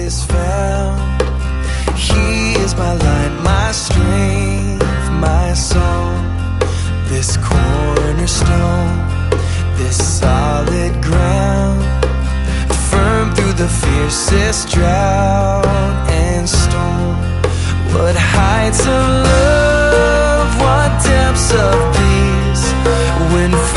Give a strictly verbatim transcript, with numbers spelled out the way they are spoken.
is found. He is my light, my strength, my song. This cornerstone, this solid ground, firm through the fiercest drought and storm. What heights of love, what depths of peace, when